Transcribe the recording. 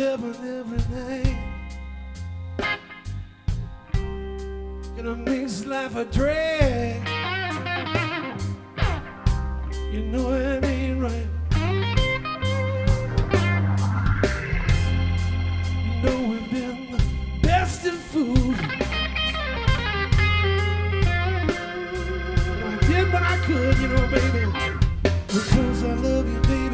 loving every night. Gonna make life a drag. You know it ain't right. You know we've been the best in food. I did what I could, you know, baby, because I love you, baby.